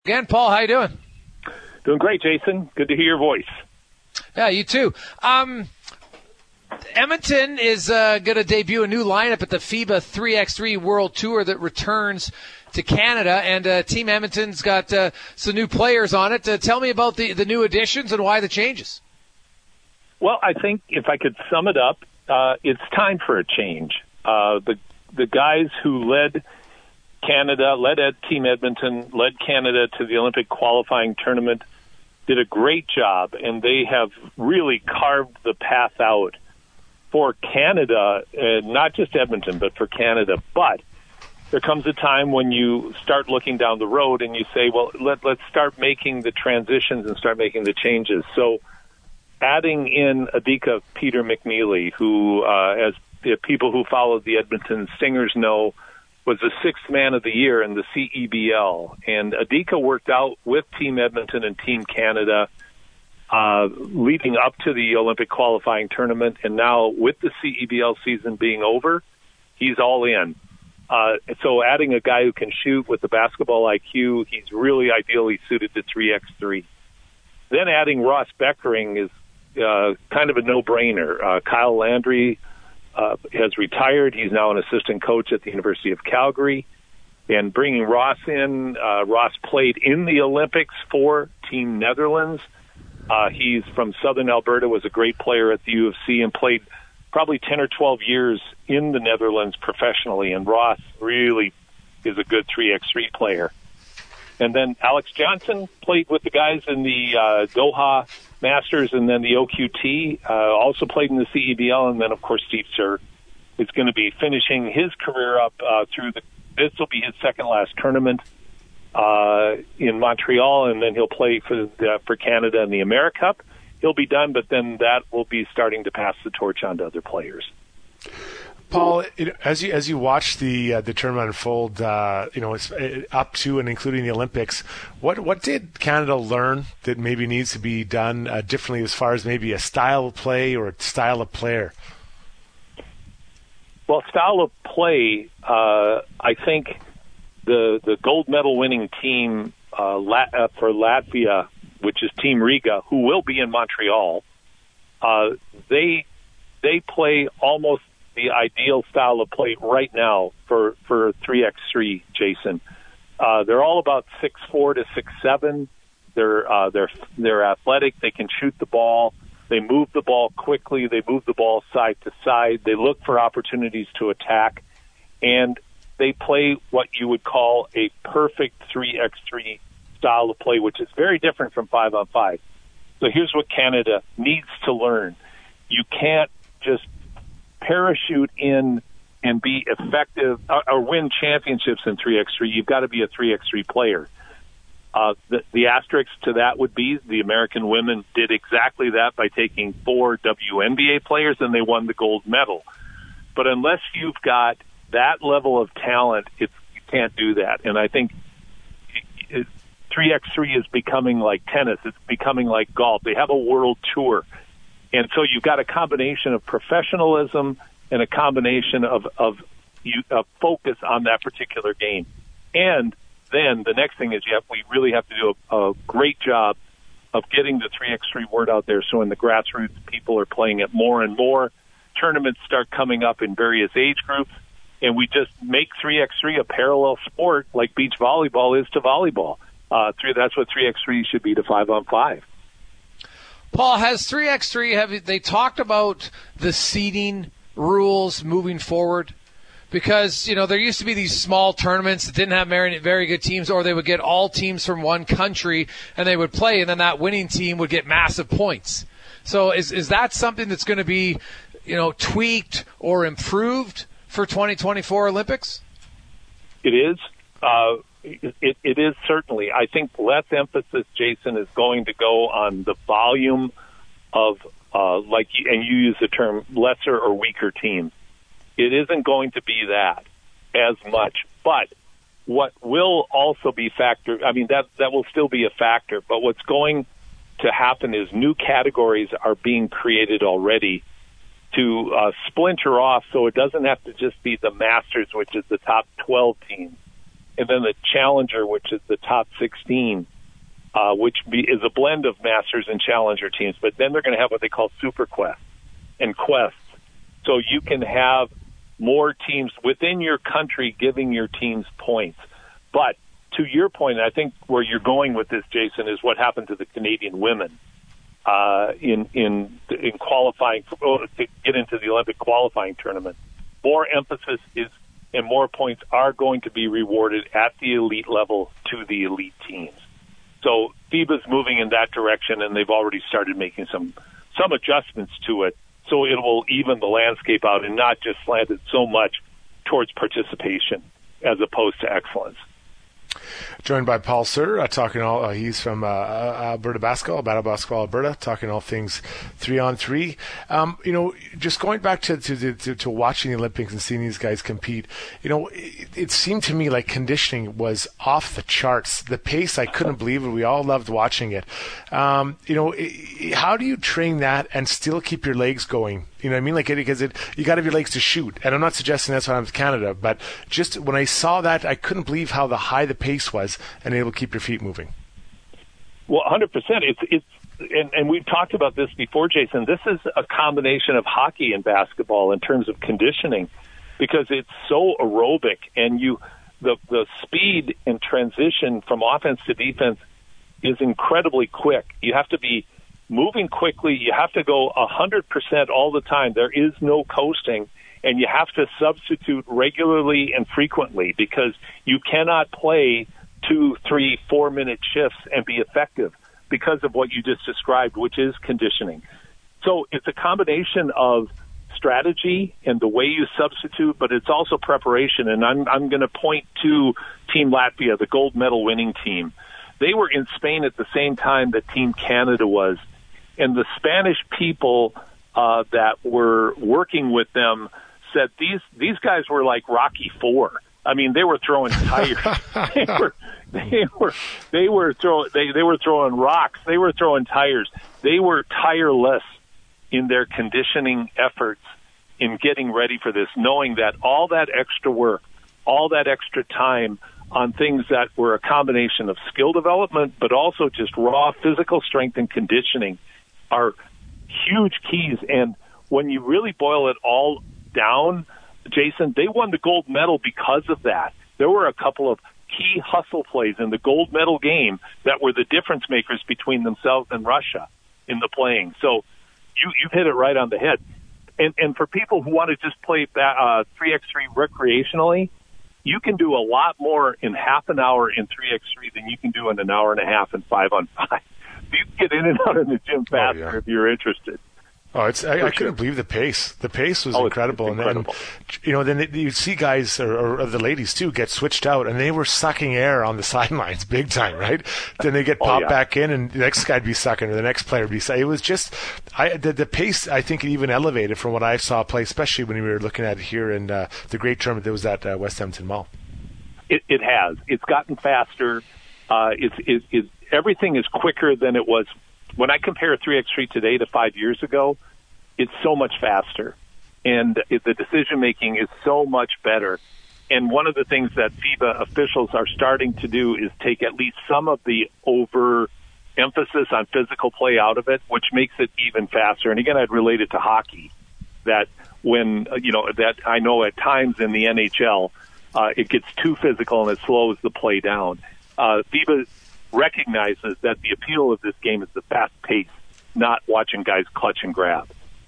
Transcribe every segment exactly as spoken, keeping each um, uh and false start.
Again, Paul, how you doing? Doing great, Jason. Good to hear your voice. Yeah, you too. Um, Edmonton is uh, going to debut a new lineup at the FIBA three by three World Tour that returns to Canada, and uh, Team Edmonton's got uh, some new players on it. Uh, tell me about the, the new additions and why the changes. Well, I think if I could sum it up, uh, it's time for a change. Uh, the the guys who led Canada, led Ed, Team Edmonton, led Canada to the Olympic qualifying tournament, did a great job, and they have really carved the path out for Canada, uh, not just Edmonton, but for Canada. But there comes a time when you start looking down the road and you say, well, let, let's start making the transitions and start making the changes. So adding in Adika Peter McNeely, who, uh, as the people who followed the Edmonton Stingers know, was the sixth man of the year in the C E B L. And Adika worked out with Team Edmonton and Team Canada uh, leading up to the Olympic qualifying tournament. And now with the C E B L season being over, he's all in. Uh, so adding a guy who can shoot with the basketball I Q, he's really ideally suited to three by three. Then adding Ross Beckering is uh, kind of a no-brainer. Uh, Kyle Landry Uh, has retired. He's now an assistant coach at the University of Calgary. And bringing Ross in, uh, Ross played in the Olympics for Team Netherlands. Uh, he's from Southern Alberta, was a great player at the U of C, and played probably ten or twelve years in the Netherlands professionally. And Ross really is a good three by three player. And then Alex Johnson played with the guys in the uh, Doha Masters and then the O Q T, uh, also played in the C E B L. And then, of course, Steve Sir is going to be finishing his career up uh, through the, this will be his second last tournament uh, in Montreal, and then he'll play for the, for Canada in the AmeriCup. He'll be done, but then that will be starting to pass the torch on to other players. Paul, as you as you watch the uh, the tournament unfold, uh, you know, it's up to and including the Olympics, what what did Canada learn that maybe needs to be done uh, differently as far as maybe a style of play or a style of player? Well, style of play, uh, I think the the gold medal winning team uh, La- uh, for Latvia, which is Team Riga, who will be in Montreal, uh, they they play almost the ideal style of play right now for, for three by three, Jason. Uh, they're all about six four to six seven. They're, uh, they're, they're athletic. They can shoot the ball. They move the ball quickly. They move the ball side to side. They look for opportunities to attack. And they play what you would call a perfect three by three style of play, which is very different from five on five. So here's what Canada needs to learn. You can't just parachute in and be effective or, or win championships in three by three. You've got to be a three by three player. Uh, the, the asterisk to that would be the American women did exactly that by taking four W N B A players, and they won the gold medal. But unless you've got that level of talent, it's, you can't do that. And I think it, it, three by three is becoming like tennis. It's becoming like golf. They have a world tour. And so you've got a combination of professionalism and a combination of, of, you, of focus on that particular game. And then the next thing is you have, we really have to do a, a great job of getting the three by three word out there. So in the grassroots, people are playing it more and more. Tournaments start coming up in various age groups, and we just make three by three a parallel sport like beach volleyball is to volleyball. Uh, three, that's what three by three should be to five on five. Paul, has three by three, have they talked about the seeding rules moving forward? Because, you know, there used to be these small tournaments that didn't have very, very good teams, or they would get all teams from one country and they would play, and then that winning team would get massive points. So is is that something that's going to be, you know, tweaked or improved for twenty twenty-four Olympics? It is. Uh, it, it is certainly. I think less emphasis, Jason, is going to go on the volume of, uh, like, and you use the term lesser or weaker teams. It isn't going to be that as much. But what will also be factor, I mean, that that will still be a factor, but what's going to happen is new categories are being created already to uh, splinter off, so it doesn't have to just be the Masters, which is the top twelve teams. and then the Challenger, which is the top sixteen, uh, which be, is a blend of Masters and Challenger teams. But then they're going to have what they call Super Quest and Quests. So you can have more teams within your country giving your teams points. But to your point, and I think where you're going with this, Jason, is what happened to the Canadian women uh, in in in qualifying for, to get into the Olympic qualifying tournament. More emphasis is and more points are going to be rewarded at the elite level to the elite teams. So FIBA's moving in that direction, and they've already started making some some adjustments to it. So it will even the landscape out and not just slant it so much towards participation as opposed to excellence. Joined by Paul Sutter, uh, talking all. Uh, he's from uh, Alberta Basketball, Battle Basketball Alberta, talking all things three on three. Um, you know, just going back to to, to to watching the Olympics and seeing these guys compete. You know, it, it seemed to me like conditioning was off the charts. The pace, I couldn't believe it. We all loved watching it. Um, you know, it, how do you train that and still keep your legs going? You know what I mean? Like, it, because it, you got to have your legs to shoot. And I'm not suggesting that's what happens to Canada, but just when I saw that, I couldn't believe how the high the pace was and able to keep your feet moving. Well, one hundred percent. It's, it's, and, and we've talked about this before, Jason. This is a combination of hockey and basketball in terms of conditioning because it's so aerobic and you, the, the speed and transition from offense to defense is incredibly quick. You have to be moving quickly, you have to go one hundred percent all the time. There is no coasting, and you have to substitute regularly and frequently because you cannot play two, three, four-minute shifts and be effective because of what you just described, which is conditioning. So it's a combination of strategy and the way you substitute, but it's also preparation. And I'm, I'm going to point to Team Latvia, the gold medal winning team. They were in Spain at the same time that Team Canada was. And the Spanish people uh, that were working with them said these these guys were like Rocky Four. I mean, they were throwing tires. they were they were they were throwing they, they were throwing rocks. They were throwing tires. They were tireless in their conditioning efforts in getting ready for this, knowing that all that extra work, all that extra time on things that were a combination of skill development, but also just raw physical strength and conditioning are huge keys. And when you really boil it all down, Jason, they won the gold medal because of that. There were a couple of key hustle plays in the gold medal game that were the difference makers between themselves and Russia in the playing. So you, you've hit it right on the head. And, and for people who want to just play uh, three by three recreationally, you can do a lot more in half an hour in three by three than you can do in an hour and a half in five on five. You can get in and out of the gym faster oh, yeah. if you're interested. Oh, it's I, I couldn't sure. believe the pace. The pace was oh, incredible. It's, it's incredible. And then, you know, then you see guys or, or the ladies too get switched out, and they were sucking air on the sidelines big time, right? Then they get popped oh, yeah. back in, and the next guy'd be sucking, or the next player would be sucking. It was just I the, the pace. I think it even elevated from what I saw play, especially when we were looking at it here in uh, the great tournament that was at uh, West Edmonton Mall. It, it has. It's gotten faster. Uh, it's it, it, everything is quicker than it was. When I compare three by three today to five years ago, it's so much faster, and it, the decision-making is so much better. And one of the things that FIBA officials are starting to do is take at least some of the over-emphasis on physical play out of it, which makes it even faster. And again, I'd relate it to hockey, that when, you know, that I know at times in the N H L, uh, it gets too physical and it slows the play down. Uh, FIBA recognizes that the appeal of this game is the fast pace, not watching guys clutch and grab.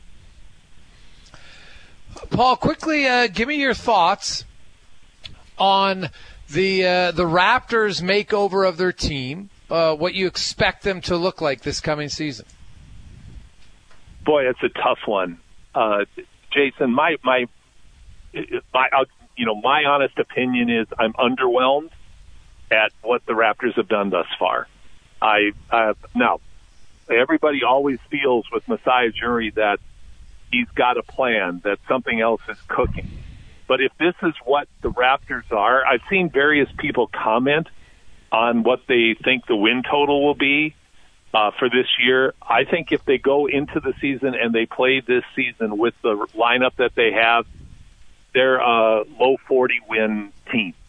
Paul, quickly, uh, give me your thoughts on the uh, the Raptors' makeover of their team. Uh, what you expect them to look like this coming season? Boy, it's a tough one, uh, Jason. My my my you know my honest opinion is I'm underwhelmed at what the Raptors have done thus far. I uh, now everybody always feels with Masai Ujiri that he's got a plan, that something else is cooking. But if this is what the Raptors are, I've seen various people comment on what they think the win total will be uh, for this year. I think if they go into the season and they play this season with the lineup that they have, they're a low forty win team.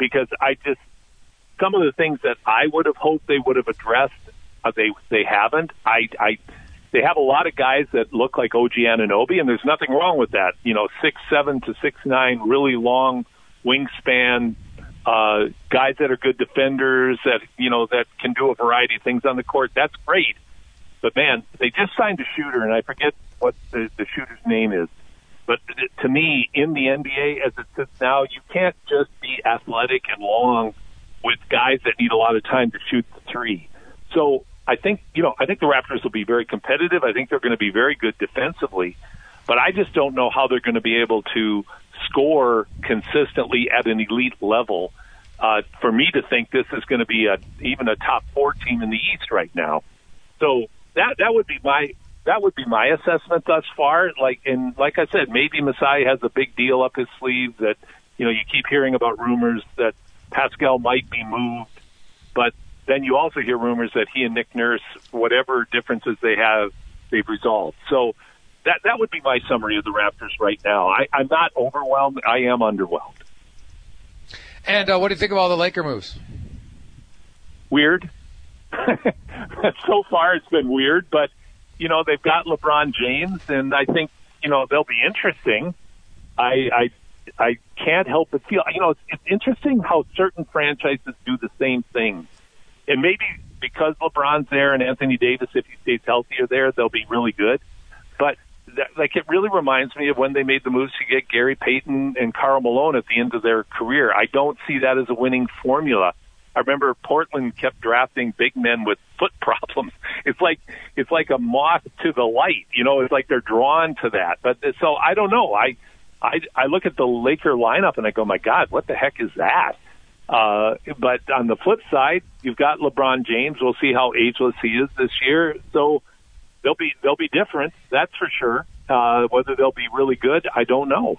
because I just some of the things that I would have hoped they would have addressed, uh, they they haven't. I, I they have a lot of guys that look like O G Anunoby, and there's nothing wrong with that. You know, six seven to six nine, really long wingspan, uh, guys that are good defenders, that you know that can do a variety of things on the court. That's great. But man, they just signed a shooter, and I forget what the, the shooter's name is. But to me, in the N B A as it sits now, you can't just be athletic and long with guys that need a lot of time to shoot the three. So I think, you know, I think the Raptors will be very competitive. I think they're going to be very good defensively. But I just don't know how they're going to be able to score consistently at an elite level uh, for me to think this is going to be a, even a top four team in the East right now. So that that would be my that would be my assessment thus far. Like and like I said, maybe Masai has a big deal up his sleeve that, you know, you keep hearing about rumors that Pascal might be moved, but then you also hear rumors that he and Nick Nurse, whatever differences they have, they've resolved. So that that would be my summary of the Raptors right now. I, I'm not overwhelmed. I am underwhelmed. And uh, what do you think of all the Laker moves? Weird. So far, it's been weird, but you know they've got LeBron James, and I think you know they'll be interesting. I I, I can't help but feel you know it's, it's interesting how certain franchises do the same thing, and maybe because LeBron's there and Anthony Davis, if he stays healthy, are there, they'll be really good. But that, like it really reminds me of when they made the moves to get Gary Payton and Karl Malone at the end of their career. I don't see that as a winning formula. I remember Portland kept drafting big men with foot problems. It's like it's like a moth to the light, you know. It's like they're drawn to that. But so I don't know. I I, I look at the Laker lineup and I go, my God, what the heck is that? Uh, but on the flip side, you've got LeBron James. We'll see how ageless he is this year. So they'll be they'll be different. That's for sure. Uh, whether they'll be really good, I don't know.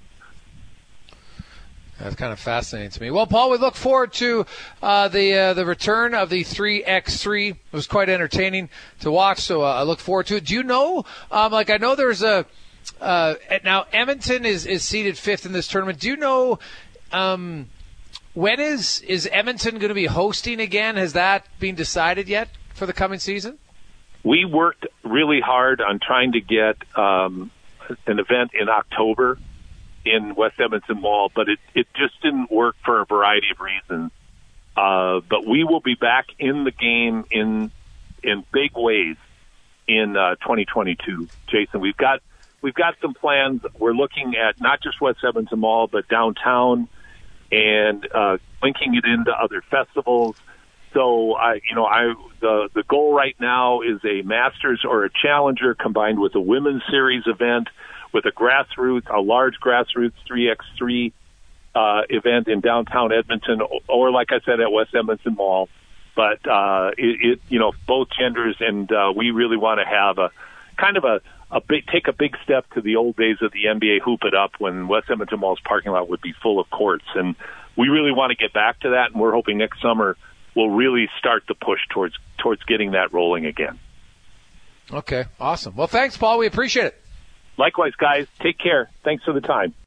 That's kind of fascinating to me. Well, Paul, we look forward to uh, the uh, the return of the three by three. It was quite entertaining to watch, so uh, I look forward to it. Do you know, um, like I know there's a uh, – now Edmonton is, is seeded fifth in this tournament. Do you know um, when is, is Edmonton going to be hosting again? Has that been decided yet for the coming season? We worked really hard on trying to get um, an event in October in West Edmonton Mall, but it, it just didn't work for a variety of reasons. Uh, but we will be back in the game in in big ways in uh, twenty twenty-two. Jason, we've got we've got some plans. We're looking at not just West Edmonton Mall, but downtown, and uh, linking it into other festivals. So, I, you know, I the the goal right now is a Masters or a Challenger combined with a Women's Series event, with a grassroots, a large grassroots three by three uh, event in downtown Edmonton, or like I said, at West Edmonton Mall. But uh, it, it, you know, both genders, and uh, we really want to have a kind of a, a big, take a big step to the old days of the N B A Hoop It Up when West Edmonton Mall's parking lot would be full of courts, and we really want to get back to that. And we're hoping next summer we'll really start the push towards towards getting that rolling again. Okay, awesome. Well, thanks, Paul. We appreciate it. Likewise, guys. Take care. Thanks for the time.